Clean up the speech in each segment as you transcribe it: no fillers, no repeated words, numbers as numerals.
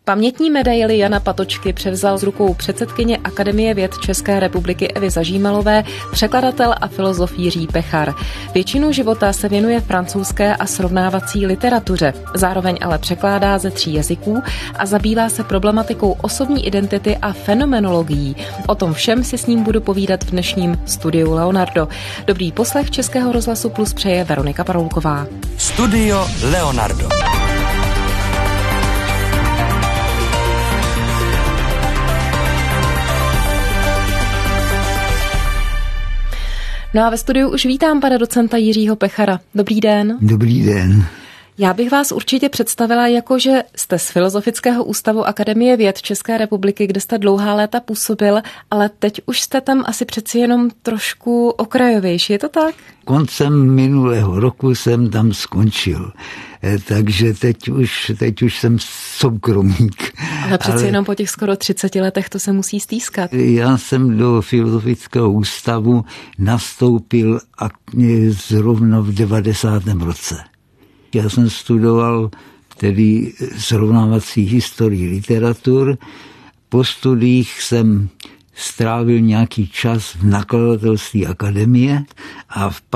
Pamětní medaili Jana Patočky převzal z rukou předsedkyně Akademie věd České republiky Evy Zažímalové překladatel a filozof Jiří Pechar. Většinu života se věnuje francouzské a srovnávací literatuře, zároveň ale překládá ze 3 jazyků a zabývá se problematikou osobní identity a fenomenologií. O tom všem si s ním budu povídat v dnešním studiu Leonardo. Dobrý poslech Českého rozhlasu Plus přeje Veronika Paroulková. Studio Leonardo. No a ve studiu už vítám pana docenta Jiřího Pechara. Dobrý den. Dobrý den. Já bych vás určitě představila jako, že jste z Filozofického ústavu Akademie věd České republiky, kde jste dlouhá léta působil, ale teď už jste tam asi přeci jenom trošku okrajovější, je to tak? Koncem minulého roku jsem tam skončil, takže teď už jsem soukromník. Ale přeci jenom po těch skoro 30 letech to se musí stýskat. Já jsem do Filozofického ústavu nastoupil zrovna v 90. roce. Já jsem studoval tedy srovnávací historii literatur. Po studiích jsem strávil nějaký čas v nakladatelství Akademie a v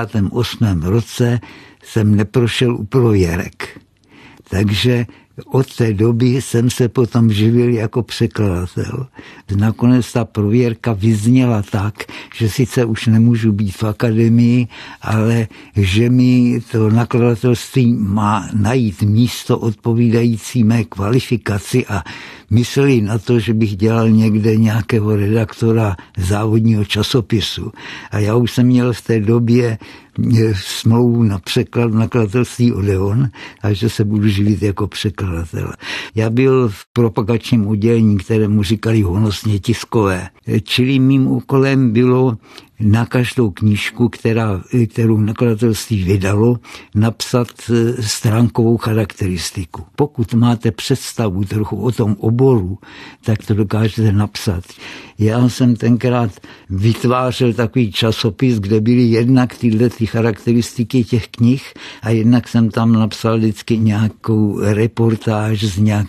58. roce jsem neprošel u prověrek. Takže od té doby jsem se potom živil jako překladatel. Nakonec ta prověrka vyzněla tak, že sice už nemůžu být v akademii, ale že mi to nakladatelství má najít místo odpovídající mé kvalifikaci a mysleli na to, že bych dělal někde nějakého redaktora závodního časopisu. A já už jsem měl v té době smlouvu na překlad v nakladatelství Odeon a že se budu živit jako překladatel. Já byl v propagačním oddělení, kterému říkali honosně tiskové. Čili mým úkolem bylo na každou knížku, kterou nakladatelství vydalo, napsat stránkovou charakteristiku. Pokud máte představu trochu o tom oboru, tak to dokážete napsat. Já jsem tenkrát vytvářel takový časopis, kde byly jednak tyhle charakteristiky těch knih a jednak jsem tam napsal vždycky nějakou reportáž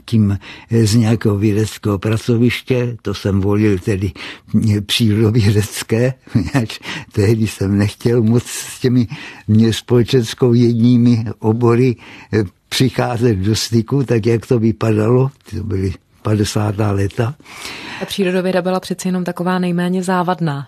z nějakého vědeckého pracoviště. To jsem volil tedy přírodovědecké, tehdy jsem nechtěl moc s těmi společensko-vědními obory přicházet do styku, tak jak to vypadalo, to byly 50. léta. A přírodověda byla přeci jenom taková nejméně závadná.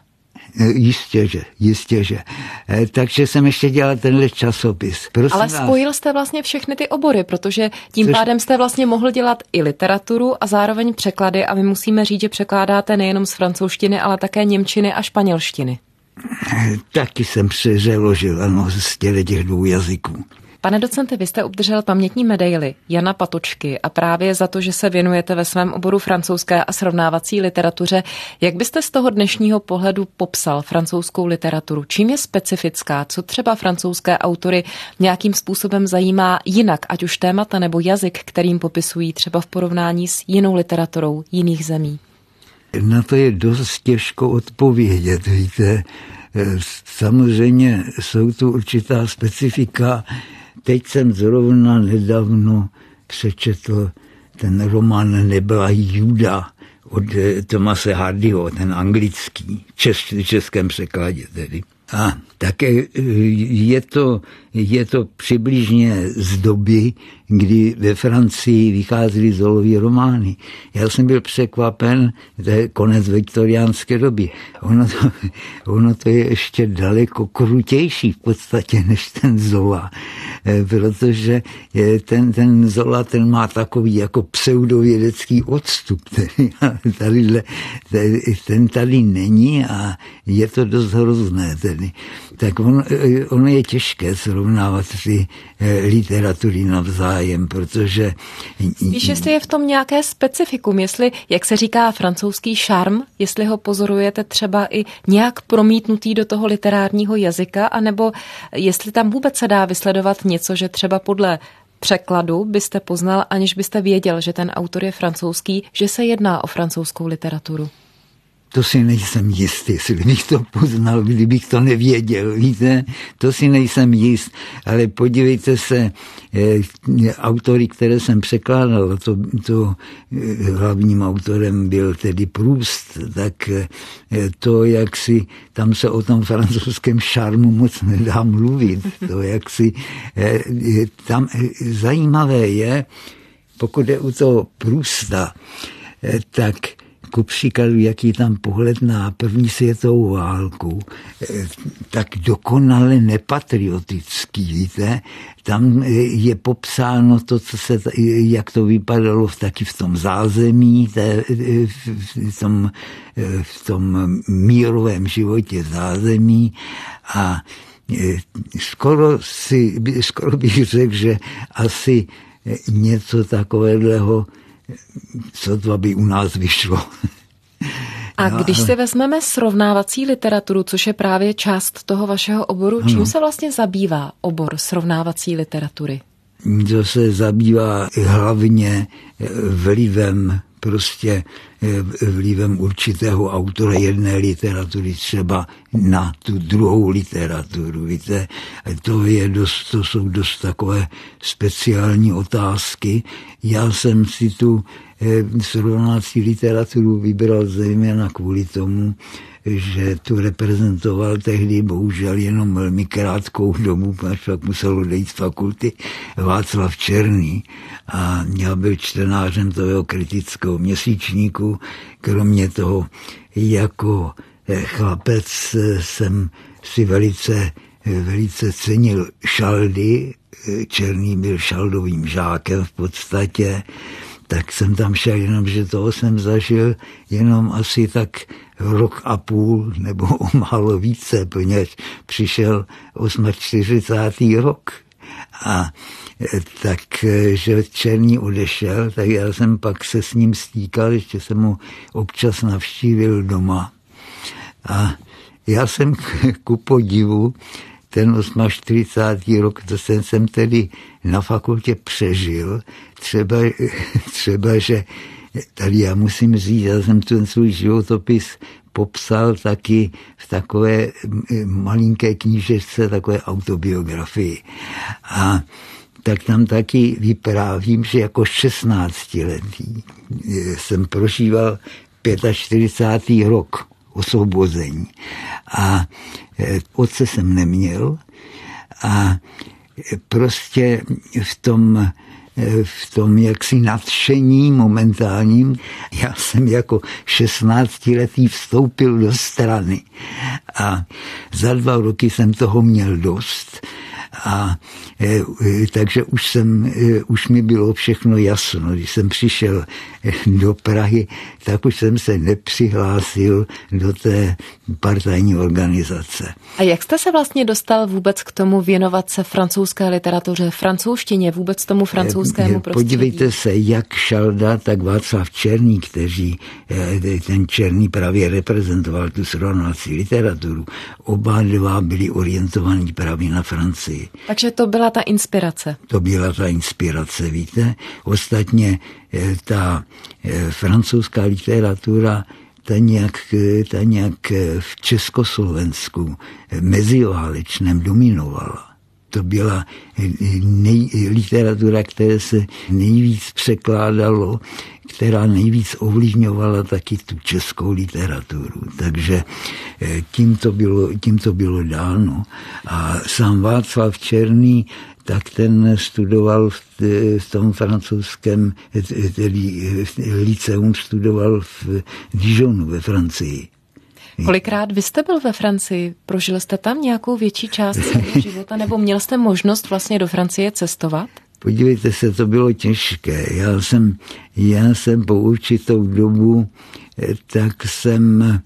Jistěže. Takže jsem ještě dělal tenhle časopis. Prosím ale spojil jste vlastně všechny ty obory, protože tím pádem jste vlastně mohl dělat i literaturu a zároveň překlady a my musíme říct, že překládáte nejenom z francouzštiny, ale také němčiny a španělštiny. Taky jsem přeložil, ano, z těch 2 jazyků. Pane docente, vy jste obdržel pamětní medaili Jana Patočky a právě za to, že se věnujete ve svém oboru francouzské a srovnávací literatuře. Jak byste z toho dnešního pohledu popsal francouzskou literaturu? Čím je specifická? Co třeba francouzské autory nějakým způsobem zajímá jinak, ať už témata nebo jazyk, kterým popisují třeba v porovnání s jinou literaturou jiných zemí? Na to je dost těžko odpovědět, víte. Samozřejmě jsou tu určitá specifika. Teď jsem zrovna nedávno přečetl ten román Nebyla Juda od Thomase Hardyho, ten anglický, v českém překladě tedy. A také je to přibližně z doby, kdy ve Francii vycházely Zolové romány. Já jsem byl překvapen, to je konec viktoriánské doby. Ono to je ještě daleko krutější v podstatě než ten Zola, protože ten Zola, ten má takový jako pseudovědecký odstup, ten tady není a je to dost hrozné tedy. Tak ono je těžké srovnávat ty literatury navzájem, protože... Spíš jestli je v tom nějaké specifikum, jestli, jak se říká, francouzský šarm, jestli ho pozorujete třeba i nějak promítnutý do toho literárního jazyka, anebo jestli tam vůbec se dá vysledovat něco, že třeba podle překladu byste poznal, aniž byste věděl, že ten autor je francouzský, že se jedná o francouzskou literaturu. To si nejsem jist, jestli bych to poznal, kdybych to nevěděl, víte, to si nejsem jist, ale podívejte se, autory, které jsem překládal, to hlavním autorem byl tedy Proust, tak to, jak si, tam se o tom francouzském šarmu moc nedá mluvit, to, jak si, tam zajímavé je, pokud je u toho Prousta, tak ku příkladu, jaký tam pohled na první světovou válku, tak dokonale nepatriotický, víte. Tam je popsáno to, jak to vypadalo taky v tom zázemí, v tom mírovém životě zázemí a skoro bych řekl, že asi něco takového, co to by u nás vyšlo. A když si vezmeme srovnávací literaturu, což je právě část toho vašeho oboru, čím se vlastně zabývá obor srovnávací literatury? To se zabývá hlavně vlivem určitého autora jedné literatury třeba na tu druhou literaturu. Víte, to jsou dost takové speciální otázky. Já jsem si tu srovnávací literaturu vybral zejména kvůli tomu, že tu reprezentoval tehdy bohužel jenom velmi krátkou dobu, až pak musel odejít z fakulty, Václav Černý. A já byl čtenářem toho kritického měsíčníku. Kromě toho, jako chlapec jsem si velice cenil šaldy. Černý byl šaldovým žákem v podstatě. Tak jsem tam šel, jenomže toho jsem zažil jenom asi tak rok a půl, nebo o málo více, poněž přišel 48. rok. A takže Černý odešel, tak já jsem pak se s ním stýkal, ještě jsem mu občas navštívil doma. A já jsem ku podivu ten 48. rok, to jsem tedy na fakultě přežil. Třeba, že tady já musím říct, já jsem ten svůj životopis popsal taky v takové malinké knížečce, takové autobiografii. A tak tam taky vyprávím, že jako 16letý jsem prožíval 45. rok osvobození. A otce jsem neměl a prostě v tom jaksi nadšení momentálním, já jsem jako 16letý vstoupil do strany a za 2 roky jsem toho měl dost. A takže už mi bylo všechno jasno. Když jsem přišel do Prahy, tak už jsem se nepřihlásil do té partajní organizace. A jak jste se vlastně dostal vůbec k tomu věnovat se francouzské literatuře, francouzštině, vůbec tomu francouzskému prostředí? Podívejte se, jak Šalda, tak Václav Černý, ten Černý právě reprezentoval tu srovnávací literaturu. Oba dva byli orientovaní právě na Francii. Takže to byla ta inspirace. To byla ta inspirace, víte. Ostatně ta francouzská literatura, ta nějak v Československu meziválečném dominovala. To byla literatura, které se nejvíc překládalo, která nejvíc ovlivňovala taky tu českou literaturu. Takže tím to bylo dáno. A sám Václav Černý, tak ten studoval v tom francouzském, tedy lyceum studoval v Dijonu ve Francii. Kolikrát vy jste byl ve Francii? Prožil jste tam nějakou větší část svého života, nebo měl jste možnost vlastně do Francie cestovat? Podívejte se, to bylo těžké. Já jsem po určitou dobu, tak jsem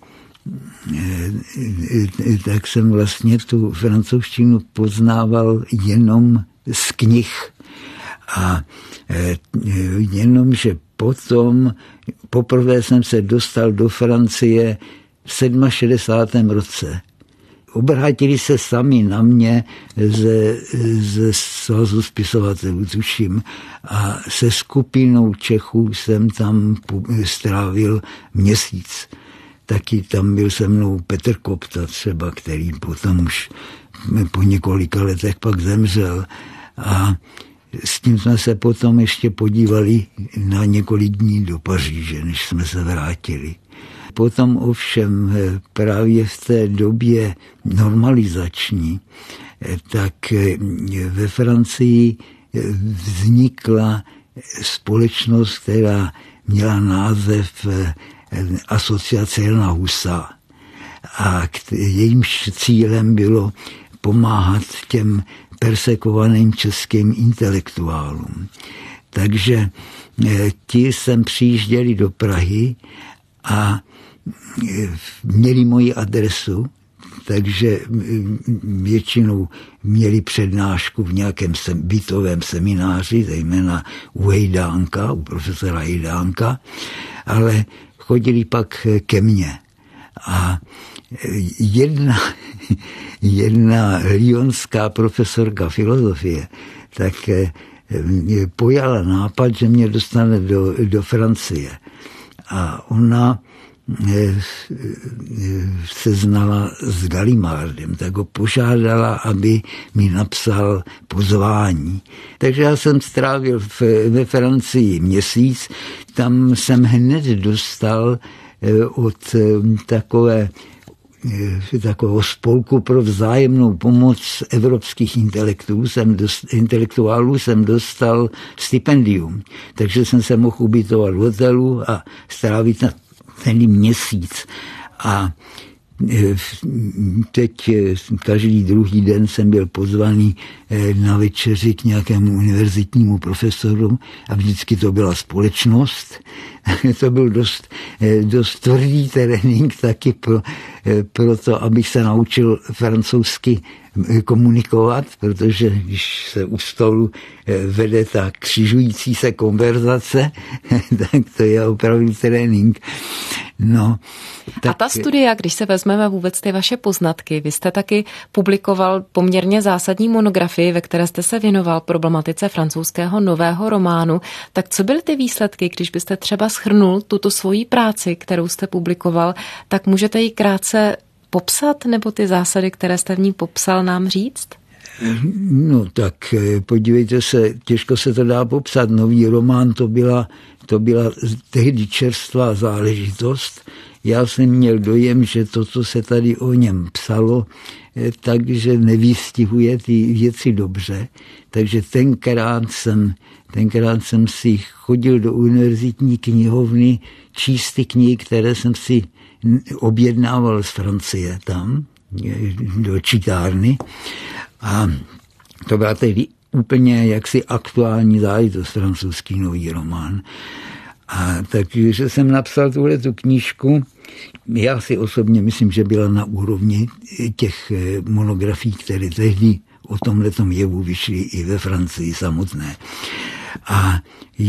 vlastně tu francouzštinu poznával jenom z knih. A jenomže poprvé jsem se dostal do Francie v 67. roce. Obrátili se sami na mě ze svazu spisovatelů, tuším, a se skupinou Čechů jsem tam strávil měsíc. taky tam byl se mnou Petr Kopta třeba, který potom už po několika letech pak zemřel. A s tím jsme se potom ještě podívali na několik dní do Paříže, než jsme se vrátili. Potom ovšem právě v té době normalizační, tak ve Francii vznikla společnost, která měla název Asociace Jana Husa. A jejímž cílem bylo pomáhat těm persekovaným českým intelektuálům. Takže ti sem přijížděli do Prahy a měli moji adresu, takže většinou měli přednášku v nějakém bytovém semináři, zejména u Hejdánka, u profesora Hejdánka, ale chodili pak ke mně. A jedna lyonská profesorka filozofie tak pojala nápad, že mě dostane do Francie. A ona se znala s Gallimardem, tak ho požádala, aby mi napsal pozvání. Takže já jsem strávil ve Francii měsíc, tam jsem hned dostal od takového spolku pro vzájemnou pomoc evropských intelektuálů jsem dostal stipendium. Takže jsem se mohl ubytovat v hotelu a strávit na ten měsíc. A teď každý druhý den jsem byl pozvaný na večeři k nějakému univerzitnímu profesoru a vždycky to byla společnost. To byl dost tvrdý trénink taky pro to, abych se naučil francouzsky komunikovat, protože když se u stolu vede ta křižující se konverzace, tak to je opravdu trénink. No, tak... A ta studia, když se vezmeme vůbec ty vaše poznatky, vy jste taky publikoval poměrně zásadní monografii, ve které jste se věnoval problematice francouzského nového románu. Tak co byly ty výsledky, když byste třeba shrnul tuto svoji práci, kterou jste publikoval, tak můžete ji krátce popsat, nebo ty zásady, které jste v ní popsal, nám říct? No tak podívejte se, těžko se to dá popsat. Nový román to byla tehdy čerstvá záležitost. Já jsem měl dojem, že to, co se tady o něm psalo, takže nevystihuje ty věci dobře. Takže tenkrát jsem si chodil do univerzitní knihovny číst ty knihy, které jsem si objednával z Francie tam, do čitárny. A to byla tedy úplně jaksi aktuální záležitost, francouzský nový román. A takže jsem napsal tuhletu knížku. Já si osobně myslím, že byla na úrovni těch monografií, které tehdy o tomhletom jevu vyšly i ve Francii samotné. A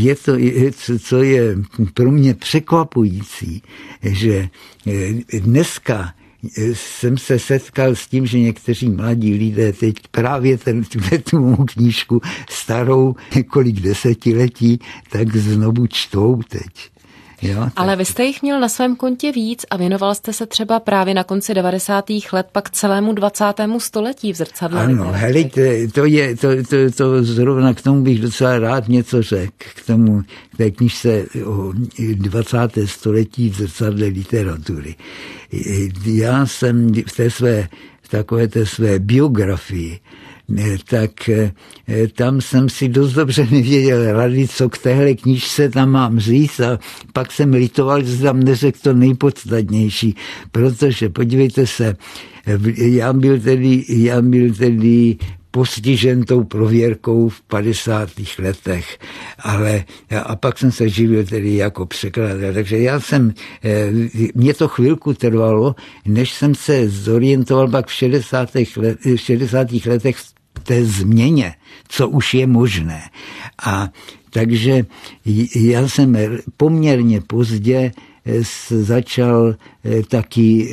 co je pro mě překvapující, že dneska jsem se setkal s tím, že někteří mladí lidé teď právě tu mou knížku starou několik desetiletí, tak znovu čtou teď. Jo, ale vy jste jich měl na svém kontě víc a věnoval jste se třeba právě na konci 90. let pak celému 20. století v zrcadle. Ano, helejte, to zrovna k tomu bych docela rád něco řekl, k té knížce o 20. století v zrcadle literatury. Já jsem v takové té své biografii, tak tam jsem si dost dobře nevěděl rady, co k téhle knížce tam mám říct, a pak jsem litoval, že tam neřekl to nejpodstatnější, protože podívejte se, já byl tedy postižen tou prověrkou v 50. letech, a pak jsem se živil tedy jako překladatel, takže mě to chvilku trvalo, než jsem se zorientoval pak v 60. letech v té změně, co už je možné. A takže já jsem poměrně pozdě začal taky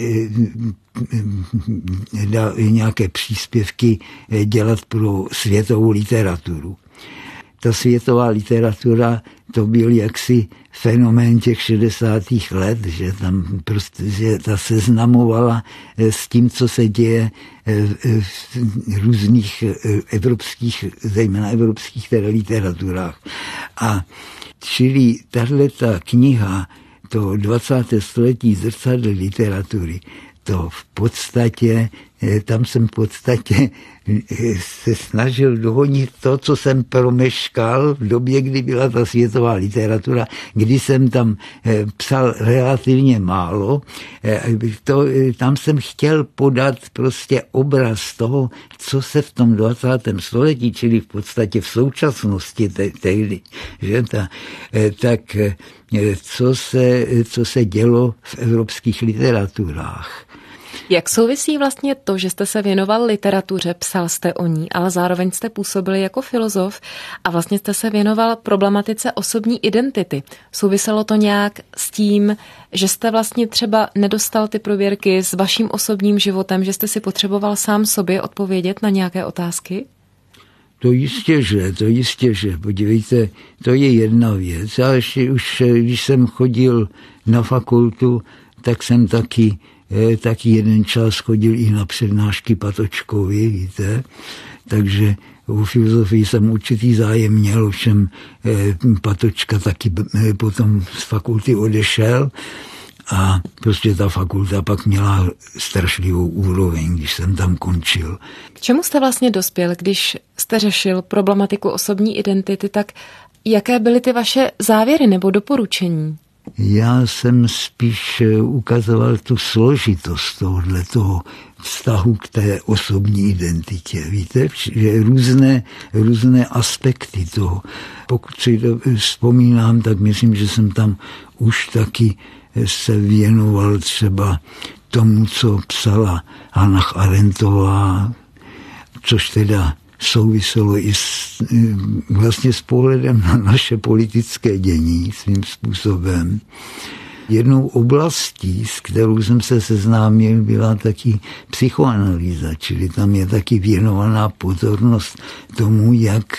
nějaké příspěvky dělat pro světovou literaturu. ta světová literatura, to byl jaksi fenomén těch 60. let, že tam prostě, že ta seznamovala s tím, co se děje v různých evropských, zejména evropských literaturách. A čili tato kniha, to 20. století zrcadlo literatury, to v podstatě, tam jsem v podstatě se snažil dohonit to, co jsem promeškal v době, kdy byla ta světová literatura, kdy jsem tam psal relativně málo. Tam jsem chtěl podat prostě obraz toho, co se v tom 20. století, čili v podstatě v současnosti tehdy, tak co se dělo v evropských literaturách. Jak souvisí vlastně to, že jste se věnoval literatuře, psal jste o ní, ale zároveň jste působili jako filozof a vlastně jste se věnoval problematice osobní identity. Souviselo to nějak s tím, že jste vlastně třeba nedostal ty prověrky s vaším osobním životem, že jste si potřeboval sám sobě odpovědět na nějaké otázky? To jistě, že. Podívejte, to je jedna věc. Já ještě už, když jsem chodil na fakultu, tak jsem taky jeden čas chodil i na přednášky Patočkovi, víte. Takže u filozofii jsem určitý zájem měl, ovšem Patočka taky potom z fakulty odešel a prostě ta fakulta pak měla strašlivou úroveň, když jsem tam končil. K čemu jste vlastně dospěl, když jste řešil problematiku osobní identity, tak jaké byly ty vaše závěry nebo doporučení? Já jsem spíš ukazoval tu složitost tohoto vztahu k té osobní identitě. Víte, že různé aspekty toho. Pokud si vzpomínám, tak myslím, že jsem tam už taky se věnoval třeba tomu, co psala Hannah Arendtová, což teda souviselo i vlastně s pohledem na naše politické dění svým způsobem. Jednou oblastí, s kterou jsem se seznámil, byla taky psychoanalýza, čili tam je taky věnovaná pozornost tomu,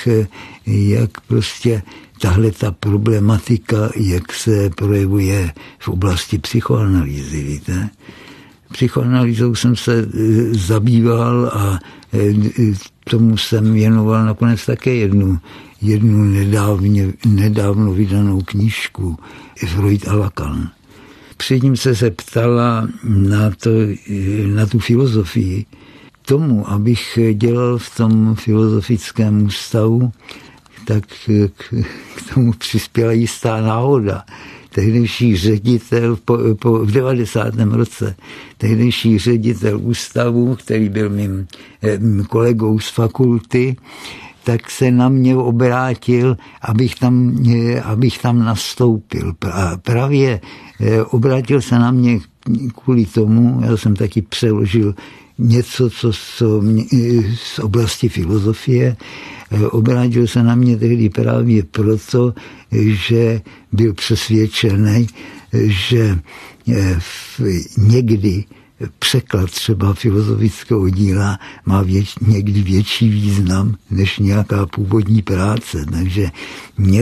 jak prostě tahle ta problematika, jak se projevuje v oblasti psychoanalýzy, víte. Psychoanalýzou jsem se zabýval a tomu jsem věnoval nakonec také jednu nedávno vydanou knížku Freud a Lacan. Předtím se ptala na tu filozofii. Tomu, abych dělal v tom filozofickém ústavu, tak k tomu přispěla jistá náhoda. Tehdejší ředitel v 90. roce, tehdejší ředitel ústavu, který byl mým kolegou z fakulty, tak se na mě obrátil, abych tam nastoupil. A právě obrátil se na mě kvůli tomu, já jsem taky přeložil něco, co z oblasti filozofie, obrátil se na mě tehdy právě proto, že byl přesvědčený, že někdy překlad třeba filozofického díla má někdy větší význam než nějaká původní práce. Takže mě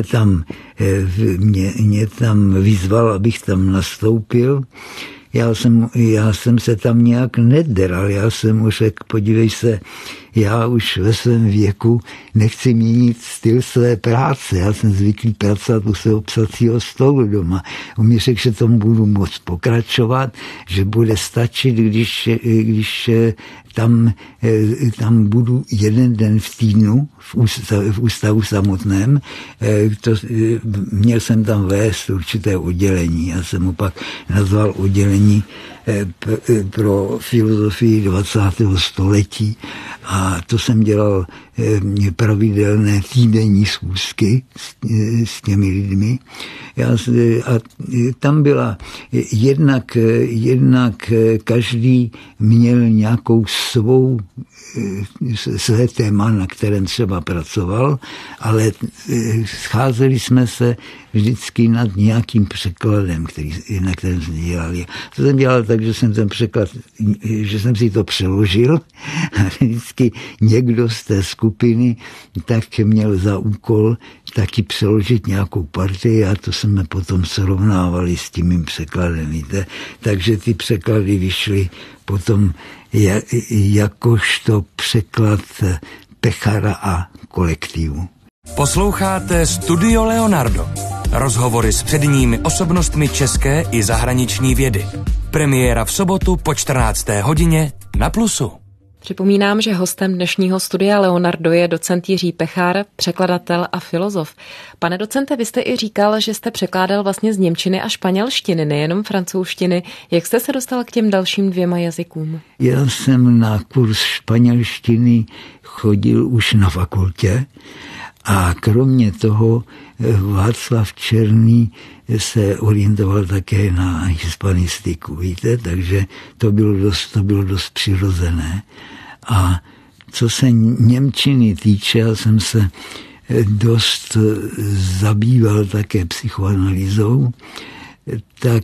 tam vyzval, abych tam nastoupil. Já jsem se tam nějak nedral, já jsem mu řekl, podívej se, já už ve svém věku nechci měnit styl své práce, já jsem zvyklý pracovat u svého psacího stolu doma. On mi řekl, že tomu budu moct pokračovat, že bude stačit, když tam budu jeden den v týdnu v ústavu samotném. Měl jsem tam vést určité oddělení. Já jsem mu pak nazval oddělení pro filozofii 20. století a to jsem dělal pravidelné týdenní schůzky s těmi lidmi. A tam byla jednak každý měl nějakou své téma, na kterém třeba pracoval, ale scházeli jsme se vždycky nad nějakým překladem, na kterém jsme dělali. To jsem dělal tak, že jsem ten překlad, že jsem si to přeložil a vždycky někdo z té skupiny skupiny, tak měl za úkol taky přeložit nějakou partii a to jsme potom srovnávali s tím mým překladem, víte. Takže ty překlady vyšly potom jakožto překlad Pechara a kolektivu. Posloucháte Studio Leonardo. Rozhovory s předními osobnostmi české i zahraniční vědy. Premiéra v sobotu po 14. hodině na Plusu. Připomínám, že hostem dnešního Studia Leonardo je docent Jiří Pechar, překladatel a filozof. Pane docente, vy jste i říkal, že jste překládal vlastně z němčiny a španělštiny, nejenom francouzštiny. Jak jste se dostal k těm dalším 2 jazykům? Já jsem na kurz španělštiny chodil už na fakultě a kromě toho Václav Černý se orientoval také na hispanistiku, víte, takže to bylo dost přirozené. A co se němčiny týče, já jsem se dost zabýval také psychoanalýzou, tak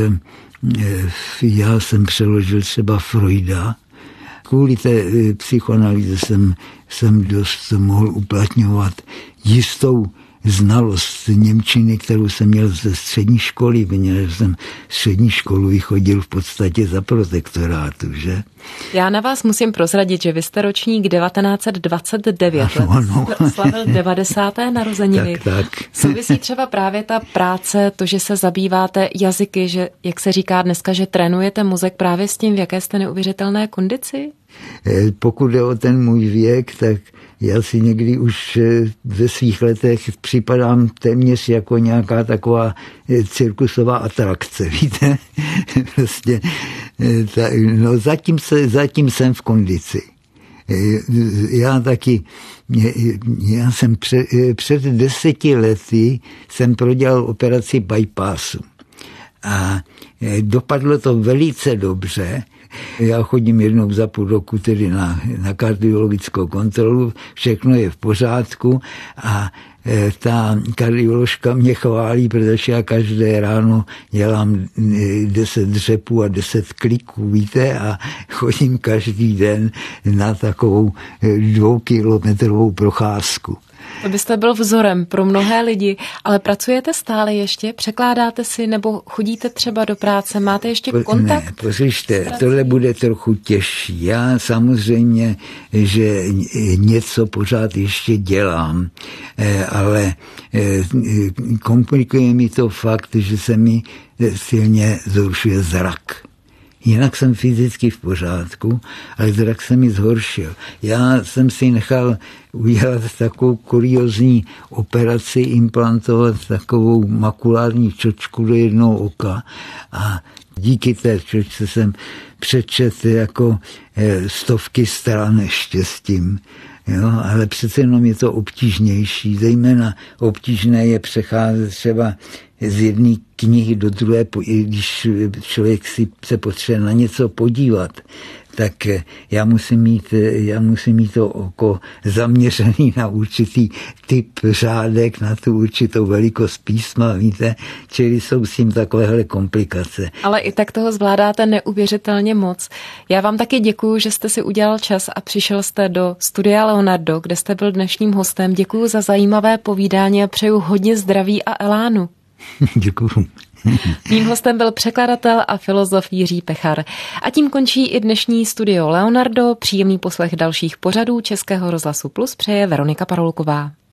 já jsem přeložil třeba Freuda. Kvůli té psychoanalýze jsem dost mohl uplatňovat jistou znalost němčiny, kterou jsem měl ze střední školy, protože jsem střední školu vychodil v podstatě za protektorátu, že? Já na vás musím prozradit, že vy jste ročník 1929, ano. Jste oslavil 90. narozeniny. Tak. Souvisí třeba právě ta práce, to, že se zabýváte jazyky, že, jak se říká dneska, že trénujete mozek právě s tím, v jaké jste neuvěřitelné kondici? Pokud jde o ten můj věk, tak já si někdy už ve svých letech připadám téměř jako nějaká taková cirkusová atrakce, víte? Prostě, no zatím jsem v kondici. Já jsem před 10 lety jsem prodělal operaci bypassu a dopadlo to velice dobře. Já chodím jednou za půl roku tedy na kardiologickou kontrolu, všechno je v pořádku a ta kardioložka mě chválí, protože já každé ráno dělám 10 dřepů a 10 kliků, víte, a chodím každý den na takovou 2kilometrovou procházku. To byste byl vzorem pro mnohé lidi, ale pracujete stále ještě? Překládáte si nebo chodíte třeba do práce? Máte ještě kontakt? Ne, poslyšte, tohle bude trochu těžší. Já samozřejmě, že něco pořád ještě dělám, ale komplikuje mi to fakt, že se mi silně zhoršuje zrak. Jinak jsem fyzicky v pořádku, ale zrak se mi zhoršil. Já jsem si nechal udělat takovou kuriozní operaci, implantovat takovou makulární čočku do jednoho oka a díky té čočce jsem přečetl jako 100 stran ještě s tím. Jo, ale přece jenom je to obtížnější, zejména obtížné je přecházet třeba z jedné knihy do druhé, když člověk si se potřebuje na něco podívat, tak já musím mít to oko zaměřený na určitý typ řádek, na tu určitou velikost písma, víte, čili jsou s tím takovéhle komplikace. Ale i tak toho zvládáte neuvěřitelně moc. Já vám taky děkuju, že jste si udělal čas a přišel jste do Studia Leonardo, kde jste byl dnešním hostem. Děkuju za zajímavé povídání a přeju hodně zdraví a elánu. Děkuju. Mým hostem byl překladatel a filozof Jiří Pechar. A tím končí i dnešní Studio Leonardo. Příjemný poslech dalších pořadů Českého rozhlasu Plus přeje Veronika Parolková.